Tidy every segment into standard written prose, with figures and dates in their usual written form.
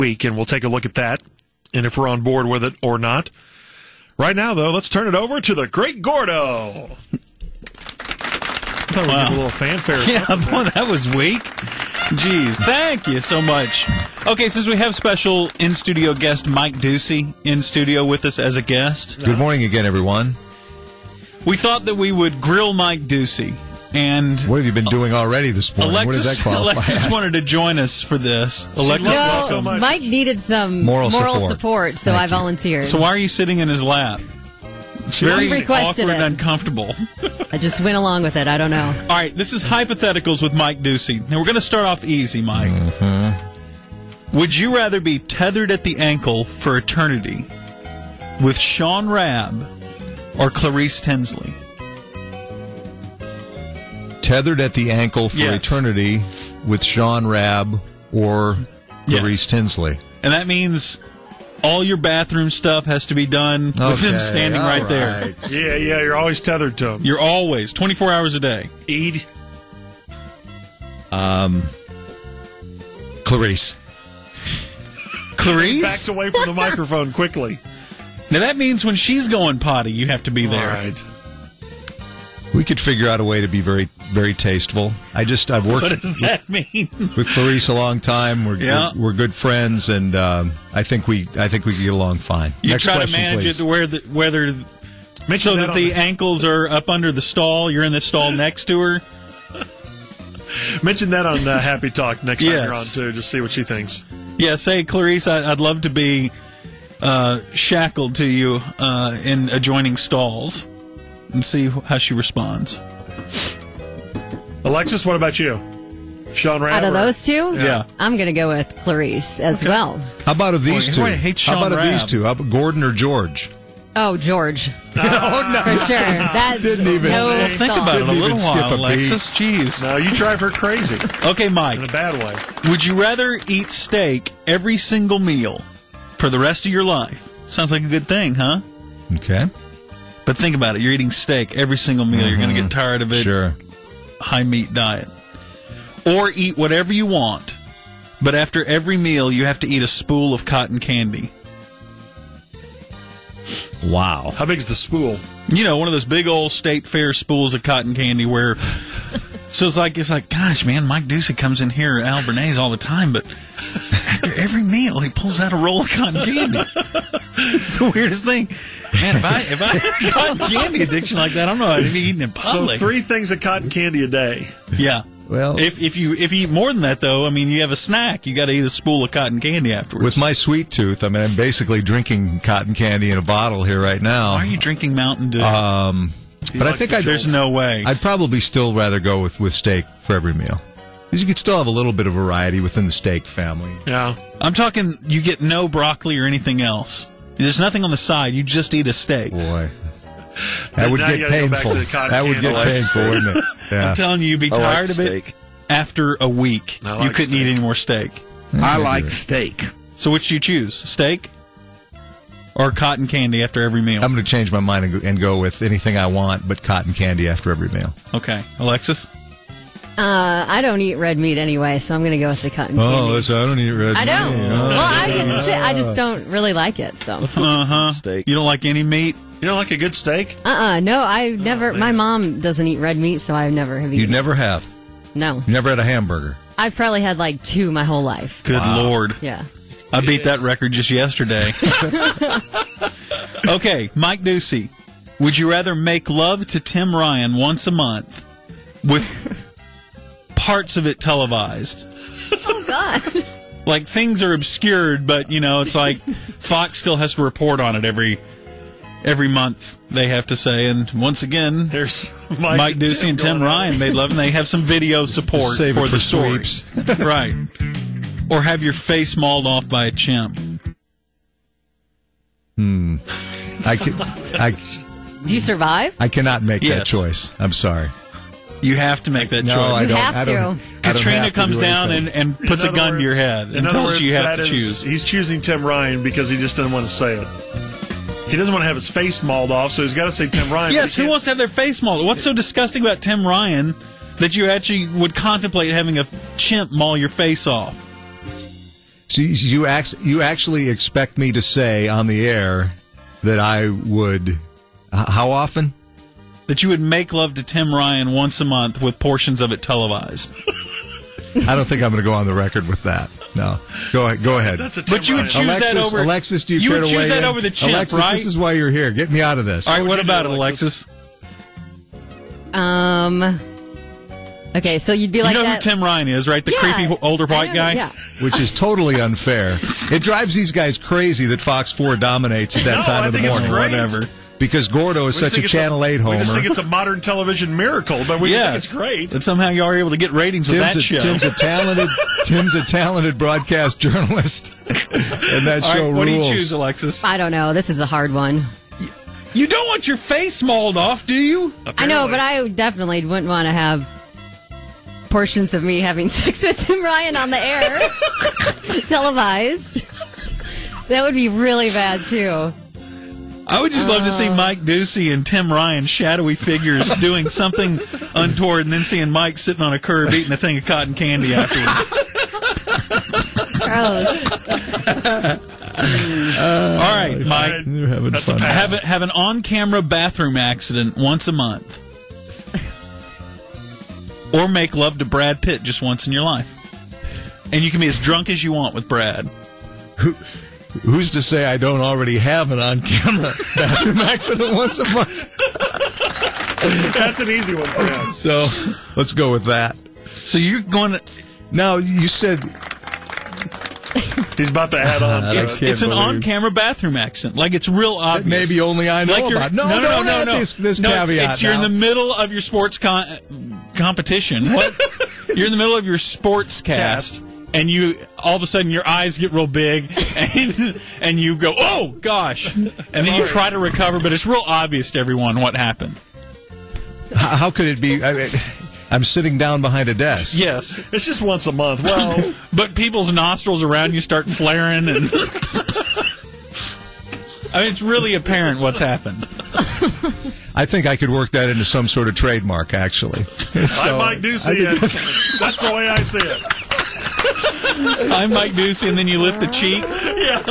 week, and we'll take a look at that and if we're on board with it or not. Right now, though, let's turn it over to the Great Gordo. I thought we'd give a little fanfare. Yeah, boy, that was weak. Jeez, thank you so much. Okay, since we have special in-studio guest Mike Ducey in studio with us as a guest. Good morning again, everyone. We thought that we would grill Mike Ducey. And what have you been doing already this morning? What does that qualify Alexis as? wanted to join us for this. Alexis, so much. Mike needed some moral support, so I volunteered. So why are you sitting in his lap? It's very requested awkward it. and uncomfortable. I just went along with it. I don't know. All right, this is Hypotheticals with Mike Ducey. Now, we're going to start off easy, Mike. Mm-hmm. Would you rather be tethered at the ankle for eternity with Sean Rabb or Clarice Tinsley? Tethered at the ankle for eternity with Sean Rabb or Clarice Tinsley. And that means all your bathroom stuff has to be done with them standing right there. Yeah, you're always tethered to them. You're always, 24 hours a day. Eid? Clarice. Clarice? Backs away from the microphone quickly. Now that means when she's going potty, you have to be there. All right. We could figure out a way to be very, very tasteful. I've worked What does that mean? with Clarice a long time. We're good friends, and I think we get along fine. You Next try to question, manage please. it to whether so that the ankles are up under the stall. You're in the stall next to her. Mention that on Happy Talk next time you're on, too. Just see what she thinks. Yeah, say, Clarice, I'd love to be shackled to you in adjoining stalls. And see how she responds. Alexis, what about you? Sean Rabb? Out of those two? Yeah. I'm going to go with Clarice as well. How about of these two? everybody hates Sean How about of Rabb. these two? How about Gordon or George? Oh, George. Oh, no. For sure. That's Didn't even- no Well, think thought. about it a Didn't little even skip while, a beat. Alexis. Jeez. No, you drive her crazy. Okay, Mike. In a bad way. Would you rather eat steak every single meal for the rest of your life? Sounds like a good thing, huh? Okay. But think about it. You're eating steak every single meal. You're going to get tired of it. Sure. High meat diet. Or eat whatever you want, but after every meal, you have to eat a spool of cotton candy. Wow. How big's the spool? You know, one of those big old state fair spools of cotton candy where... So it's like, gosh, man, Mike Ducey comes in here at Al Bernays all the time, but after every meal, he pulls out a roll of cotton candy. It's the weirdest thing. Man, if I had a cotton candy addiction like that, I don't know. I'd be eating in public. So 3 things of cotton candy a day. Yeah. Well, If you eat more than that, though, I mean, you have a snack. You got to eat a spool of cotton candy afterwards. with my sweet tooth, I mean, I'm basically drinking cotton candy in a bottle here right now. Why are you drinking Mountain Dew? But I think There's no way. I'd probably still rather go with steak for every meal. Because you could still have a little bit of variety within the steak family. Yeah. I'm talking, you get no broccoli or anything else. There's nothing on the side. You just eat a steak. Boy. That would Now you get gotta go back painful. to the cotton That would candy. get painful, wouldn't it? Yeah. I'm telling you, you'd be tired of it after a week. I like You couldn't eat steak. any more steak. I like steak. So which do you choose? Steak or cotton candy after every meal? I'm going to change my mind and go with anything I want but cotton candy after every meal. Okay. Alexis? I don't eat red meat anyway, so I'm going to go with the cotton candy. I don't eat red I don't. meat. Well, I just don't really like it, so. Uh-huh. Steak. You don't like any meat? You don't like a good steak? No, I never, my mom doesn't eat red meat, so I never have You eaten. never have. No. You never had a hamburger. I've probably had like 2 my whole life. Good Lord. Yeah. I beat that record just yesterday. Okay, Mike Ducey. Would you rather make love to Tim Ryan once a month with parts of it televised? Oh, God. Like, things are obscured, but, you know, it's like Fox still has to report on it every month, they have to say. And once again, There's Mike Ducey and Tim going on. Ryan made love, and they have some video support Save it for the for story. sweeps. Right. Or have your face mauled off by a chimp. Do you survive? I cannot make that Yes. choice. I'm sorry. You have to make that No, choice. I You don't. have I don't, to. I don't Katrina have to comes do down anything. and puts a In gun other to your words- head in and other tells you you words, have to that is- choose. He's choosing Tim Ryan because he just doesn't want to say it. He doesn't want to have his face mauled off, so he's got to say Tim Ryan. Yes, but he who can't- wants to have their face mauled? What's so disgusting about Tim Ryan that you actually would contemplate having a chimp maul your face off? So you actually expect me to say on the air that I would, how often? That you would make love to Tim Ryan once a month with portions of it televised. I don't think I'm going to go on the record with that. No. Go ahead. That's a Tim But you would choose Alexis, that over... Alexis, do you care would to weigh choose that in? over the chimp, Alexis, right? this is why you're here. Get me out of this. All right, what you about do, it, Alexis? Okay, so you'd be like you know that. who Tim Ryan is, right? The creepy older I white know, guy? Yeah. Which is totally unfair. It drives these guys crazy that Fox 4 dominates at that time of the I think it's morning. great. Whatever. Because Gordo is such a Channel 8 homer. We just think it's a modern television miracle, but we think it's great. That somehow you are able to get ratings with that show. Tim's a talented broadcast journalist, and that All show right, what rules. do you choose, Alexis? I don't know. This is a hard one. You don't want your face mauled off, do you? I know, but I definitely wouldn't want to have portions of me having sex with Tim Ryan on the air, televised. That would be really bad, too. I would just love to see Mike Ducey and Tim Ryan, shadowy figures, doing something untoward, and then seeing Mike sitting on a curb eating a thing of cotton candy afterwards. Gross. All right, Mike. You're having fun. Have an on-camera bathroom accident once a month. Or make love to Brad Pitt just once in your life. And you can be as drunk as you want with Brad. Who's to say I don't already have an on-camera bathroom accident once a month? That's an easy one for him. So let's go with that. So you're going to... Now, you said... He's about to add on. It's an on-camera bathroom accident. Like, it's real obvious. Maybe only I know about. No. This caveat. You're in the middle of your sports competition. What? You're in the middle of your sports cast, and you all of a sudden your eyes get real big, and you go, "Oh gosh!" And then you try to recover, but it's real obvious to everyone what happened. How could it be? I'm sitting down behind a desk. Yes, it's just once a month. Well, but people's nostrils around you start flaring, and I mean, it's really apparent what's happened. I think I could work that into some sort of trademark, actually. I might do see it. That's the way I see it. I'm Mike Ducey, and then you lift a cheek. Yeah.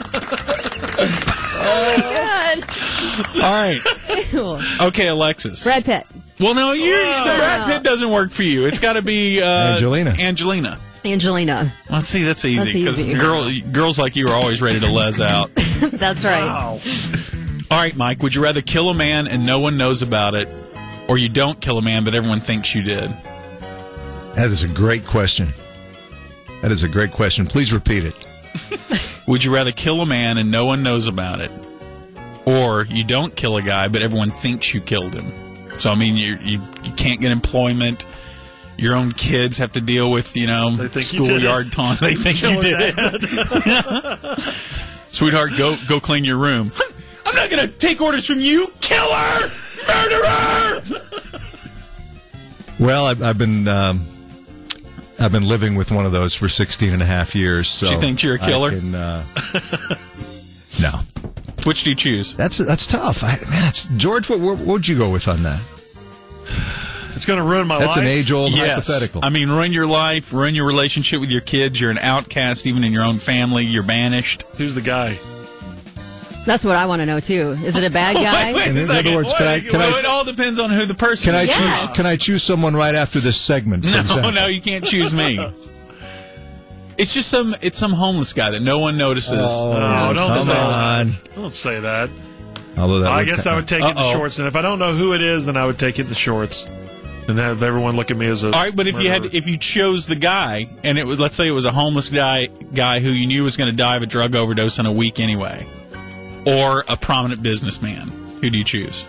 Oh, my God. All right. Ew. Okay, Alexis. Brad Pitt. Well, no, Brad Pitt doesn't work for you. It's got to be Angelina. Angelina. Let's see, that's easy. That's easy. Girls like you are always ready to les out. That's right. Wow. All right, Mike, would you rather kill a man and no one knows about it, or you don't kill a man but everyone thinks you did? That is a great question. Please repeat it. Would you rather kill a man and no one knows about it, or you don't kill a guy but everyone thinks you killed him? So, I mean, you can't get employment. Your own kids have to deal with, schoolyard taunt. They think you did it. Sweetheart, go clean your room. I'm not going to take orders from you, killer, murderer. Well, I've been living with one of those for 16 and a half years. So she thinks you're a killer? No. Which do you choose? That's tough. George, what would you go with on that? It's going to ruin my life. That's an age-old hypothetical. I mean, ruin your life, ruin your relationship with your kids. You're an outcast even in your own family. You're banished. Who's the guy? That's what I want to know, too. Is it a bad guy? Wait in other words, it all depends on who the person is. Can I choose someone right after this segment, for example? No, you can't choose me. It's just some homeless guy that no one notices. Oh, don't come say on. that. Don't say that. Although I guess I would take it in the shorts, and if I don't know who it is, then I would take it in the shorts and have everyone look at me as a. All right, but murderer. if you chose the guy, and it was, let's say it was a homeless guy who you knew was going to die of a drug overdose in a week anyway, or a prominent businessman, who do you choose?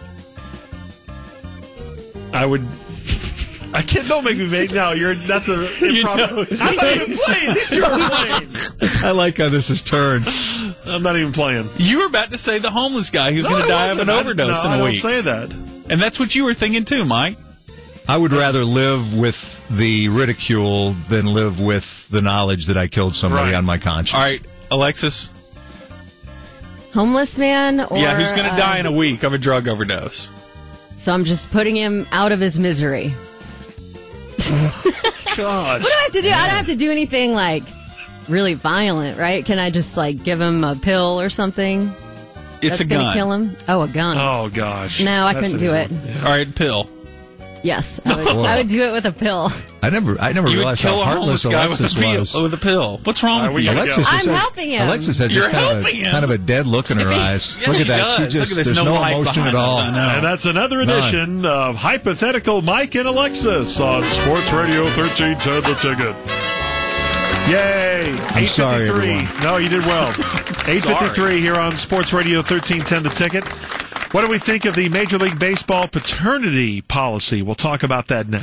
I would. I can't. Don't make me make. No, that's a improper. I'm not even playing. These two are playing. I like how this has turned. I'm not even playing. You were about to say the homeless guy who's going to die of an overdose in a week. I don't say that. And that's what you were thinking too, Mike. I would rather live with the ridicule than live with the knowledge that I killed somebody on my conscience. All right, Alexis. Homeless man? Or, who's going to die in a week of a drug overdose? So I'm just putting him out of his misery. God. What do I have to do? I don't have to do anything like really violent, right? Can I just like give him a pill or something? It's That's a gun. gonna kill him. Oh, a gun. Oh gosh. No, I couldn't do it. All right, pill. Yes, I would do it with a pill. I never You would realized kill how a homeless heartless guy Alexis was. with a pill. What's wrong with you? Alexis I'm just has- helping him. Alexis had You're just helping him. kind of a dead look in her eyes. Yes, Look she at that. does. She Look just, at this, there's no no life emotion behind at all. this, I know. And that's another edition of Hypothetical Mike and Alexis on Sports Radio 1310 The Ticket. Yay! I'm sorry, 8:53. everyone. No, you did well. 8:53 here on Sports Radio 1310 The Ticket. What do we think of the Major League Baseball paternity policy? We'll talk about that next.